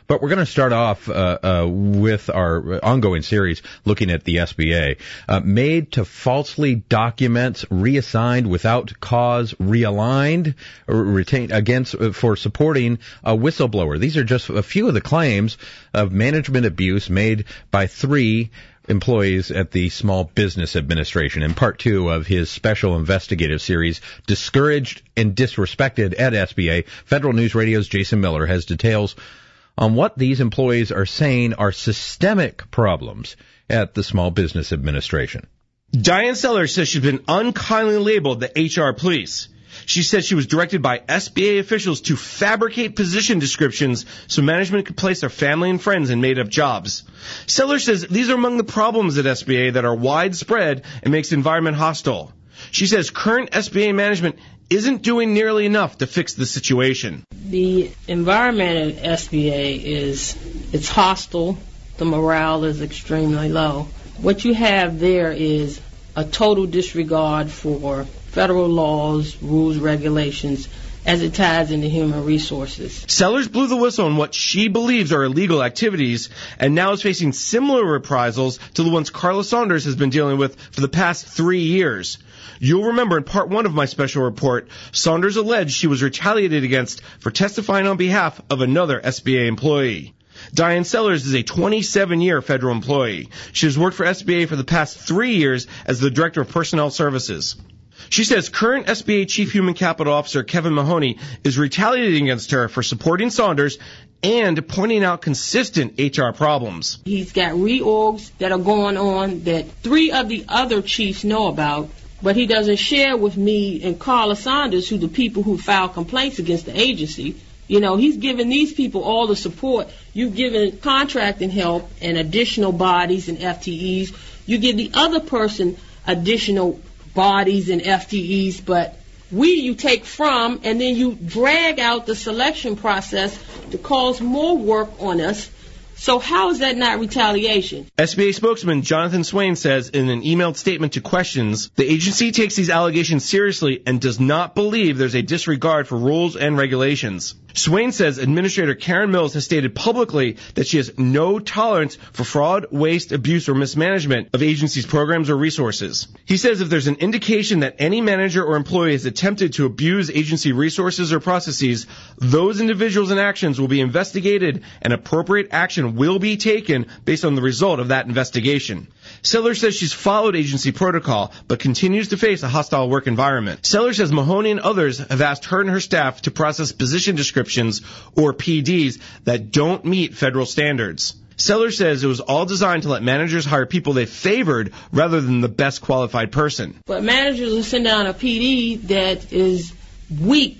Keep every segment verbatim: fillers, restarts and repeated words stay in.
But we're going to start off uh, uh, with our ongoing series looking at the S B A. Uh, made to falsely document, reassigned without cause, realigned, or retained against uh, for supporting a whistleblower. These are just a few of the claims of management abuse made by three employees at the Small Business Administration in part two of his special investigative series, Discouraged and Disrespected at S B A. Federal News Radio's Jason Miller has details on what these employees are saying are systemic problems at the Small Business Administration. Diane Sellers says she's been unkindly labeled the H R police. She says she was directed by S B A officials to fabricate position descriptions so management could place their family and friends in made-up jobs. Sellers says these are among the problems at S B A that are widespread and makes the environment hostile. She says current S B A management isn't doing nearly enough to fix the situation. The environment at S B A is, it's hostile. The morale is extremely low. What you have there is a total disregard for federal laws, rules, regulations, as it ties into human resources. Sellers blew the whistle on what she believes are illegal activities and now is facing similar reprisals to the ones Carla Saunders has been dealing with for the past three years. You'll remember in part one of my special report, Saunders alleged she was retaliated against for testifying on behalf of another S B A employee. Diane Sellers is a twenty-seven-year federal employee. She has worked for S B A for the past three years as the Director of Personnel Services. She says current S B A Chief Human Capital Officer Kevin Mahoney is retaliating against her for supporting Saunders and pointing out consistent H R problems. He's got reorgs that are going on that three of the other chiefs know about, but he doesn't share with me and Carla Saunders, who the people who file complaints against the agency. You know, he's giving these people all the support. You've given contracting help and additional bodies and F T Es. You give the other person additional bodies and F T Es, but we you take from, and then you drag out the selection process to cause more work on us. So how is that not retaliation? S B A spokesman Jonathan Swain says in an emailed statement to Questions, the agency takes these allegations seriously and does not believe there's a disregard for rules and regulations. Swain says Administrator Karen Mills has stated publicly that she has no tolerance for fraud, waste, abuse, or mismanagement of agency's programs or resources. He says if there's an indication that any manager or employee has attempted to abuse agency resources or processes, those individuals and actions will be investigated and appropriate action will be taken based on the result of that investigation. Sellers says she's followed agency protocol, but continues to face a hostile work environment. Sellers says Mahoney and others have asked her and her staff to process position descriptions, or P Ds, that don't meet federal standards. Sellers says it was all designed to let managers hire people they favored rather than the best qualified person. But managers will send down a P D that is weak,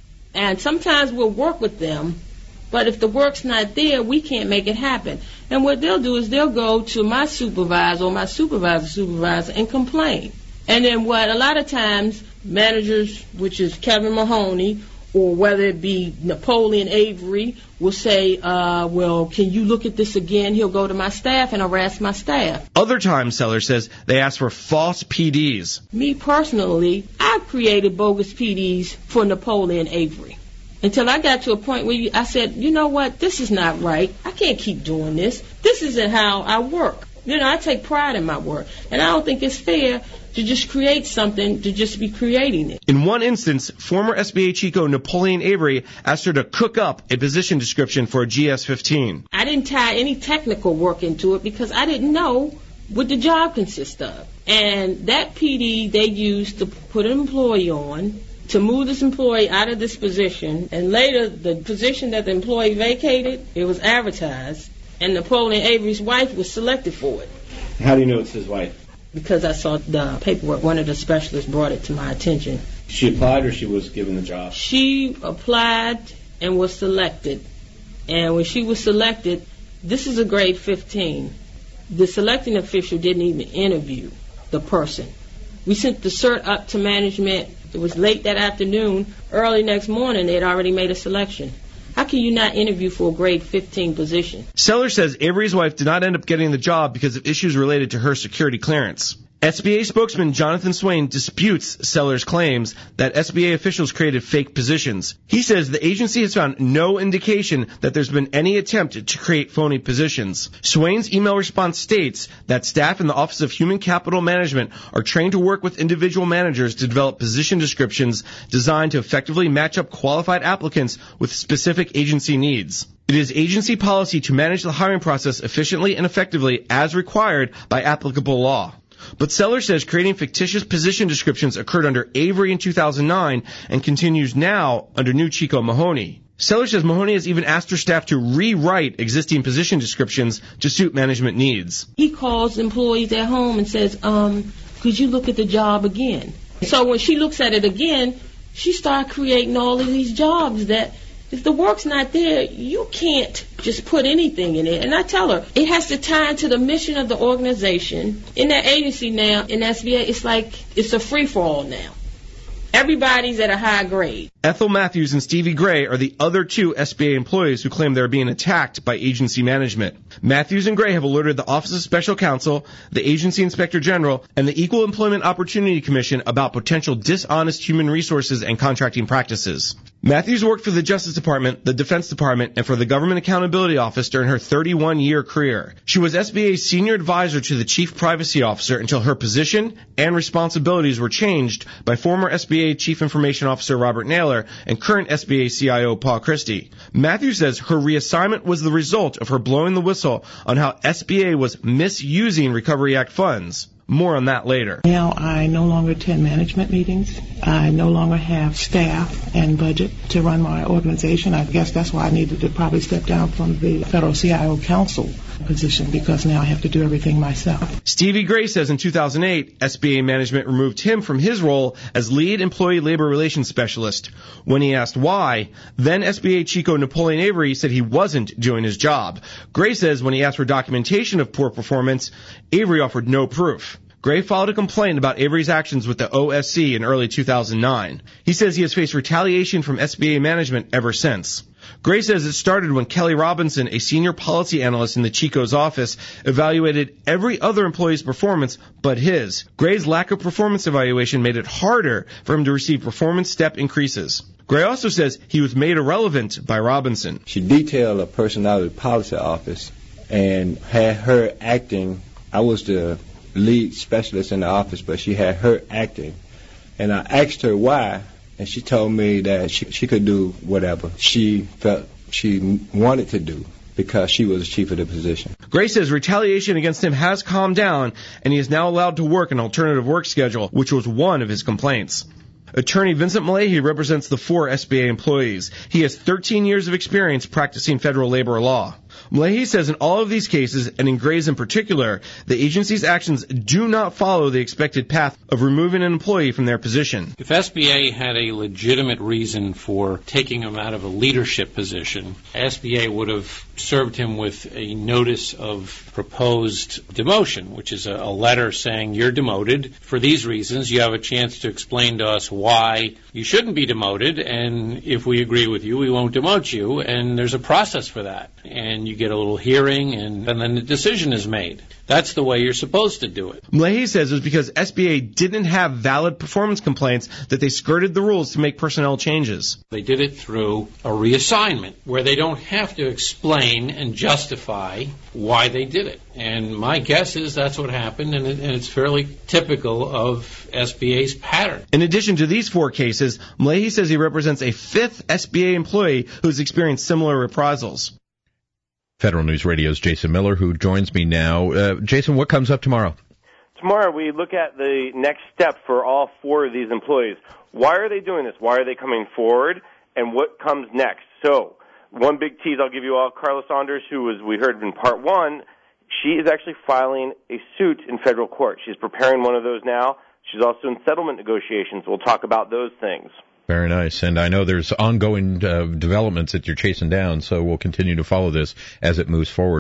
and sometimes we'll work with them, but if the work's not there, we can't make it happen. And what they'll do is they'll go to my supervisor or my supervisor's supervisor and complain. And then what a lot of times managers, which is Kevin Mahoney, or whether it be Napoleon Avery, will say, uh, well, can you look at this again? He'll go to my staff and harass my staff. Other times, Sellers says, they ask for false P Ds. Me personally, I've created bogus P Ds for Napoleon Avery. Until I got to a point where you, I said, you know what, this is not right. I can't keep doing this. This isn't how I work. You know, I take pride in my work. And I don't think it's fair to just create something to just be creating it. In one instance, former S B A Chico Napoleon Avery asked her to cook up a position description for a G S fifteen. I didn't tie any technical work into it because I didn't know what the job consists of. And that P D they used to put an employee on, to move this employee out of this position, and later the position that the employee vacated, it was advertised, and Napoleon Avery's wife was selected for it. How do you know it's his wife? Because I saw the paperwork. One of the specialists brought it to my attention. She applied or she was given the job? She applied and was selected. And when she was selected, this is a grade fifteen. The selecting official didn't even interview the person. We sent the cert up to management. It was late that afternoon. Early next morning, they had already made a selection. How can you not interview for a grade fifteen position? Sellers says Avery's wife did not end up getting the job because of issues related to her security clearance. S B A spokesman Jonathan Swain disputes Sellers' claims that S B A officials created fake positions. He says the agency has found no indication that there's been any attempt to create phony positions. Swain's email response states that staff in the Office of Human Capital Management are trained to work with individual managers to develop position descriptions designed to effectively match up qualified applicants with specific agency needs. It is agency policy to manage the hiring process efficiently and effectively as required by applicable law. But Sellers says creating fictitious position descriptions occurred under Avery in two thousand nine and continues now under new Chico Mahoney. Sellers says Mahoney has even asked her staff to rewrite existing position descriptions to suit management needs. He calls employees at home and says, um, could you look at the job again? So when she looks at it again, she starts creating all of these jobs that if the work's not there, you can't just put anything in it. And I tell her, it has to tie into the mission of the organization. In that agency now, in S B A, it's like it's a free-for-all now. Everybody's at a high grade. Ethel Matthews and Stevie Gray are the other two S B A employees who claim they're being attacked by agency management. Matthews and Gray have alerted the Office of Special Counsel, the Agency Inspector General, and the Equal Employment Opportunity Commission about potential dishonest human resources and contracting practices. Matthews worked for the Justice Department, the Defense Department, and for the Government Accountability Office during her thirty-one-year career. She was S B A's senior advisor to the Chief Privacy Officer until her position and responsibilities were changed by former S B A Chief Information Officer Robert Naylor and current S B A C I O Paul Christie. Matthews says her reassignment was the result of her blowing the whistle on how S B A was misusing Recovery Act funds. More on that later. Now I no longer attend management meetings. I no longer have staff and budget to run my organization. I guess that's why I needed to probably step down from the federal C I O council position, because now I have to do everything myself. Stevie Gray says in two thousand eight, S B A management removed him from his role as lead employee labor relations specialist. When he asked why, then S B A Chico Napoleon Avery said he wasn't doing his job. Gray says when he asked for documentation of poor performance, Avery offered no proof. Gray filed a complaint about Avery's actions with the O S C in early two thousand nine. He says he has faced retaliation from S B A management ever since. Gray says it started when Kelly Robinson, a senior policy analyst in the Chico's office, evaluated every other employee's performance but his. Gray's lack of performance evaluation made it harder for him to receive performance step increases. Gray also says he was made irrelevant by Robinson. She detailed a person out of the policy office and had her acting. I was the lead specialist in the office, but she had her acting. And I asked her why, and she told me that she, she could do whatever she felt she wanted to do because she was the chief of the position. Gray says retaliation against him has calmed down, and he is now allowed to work an alternative work schedule, which was one of his complaints. Attorney Vincent Malahi represents the four S B A employees. He has thirteen years of experience practicing federal labor law. Malahi says in all of these cases, and in Gray's in particular, the agency's actions do not follow the expected path of removing an employee from their position. If S B A had a legitimate reason for taking him out of a leadership position, S B A would have served him with a notice of proposed demotion, which is a, a letter saying you're demoted for these reasons. You have a chance to explain to us why you shouldn't be demoted, and if we agree with you, we won't demote you, and there's a process for that. And you get a little hearing, and, and then the decision is made. That's the way you're supposed to do it. Malahi says it was because S B A didn't have valid performance complaints that they skirted the rules to make personnel changes. They did it through a reassignment where they don't have to explain and justify why they did it. And my guess is that's what happened, and, it, and it's fairly typical of S B A's pattern. In addition to these four cases, Malahi says he represents a fifth S B A employee who's experienced similar reprisals. Federal News Radio's Jason Miller, who joins me now. Uh, Jason, what comes up tomorrow? Tomorrow we look at the next step for all four of these employees. Why are they doing this? Why are they coming forward? And what comes next? So, one big tease I'll give you all, Carla Saunders, who was we heard in part one, she is actually filing a suit in federal court. She's preparing one of those now. She's also in settlement negotiations. We'll talk about those things. Very nice. And I know there's ongoing uh, developments that you're chasing down, so we'll continue to follow this as it moves forward.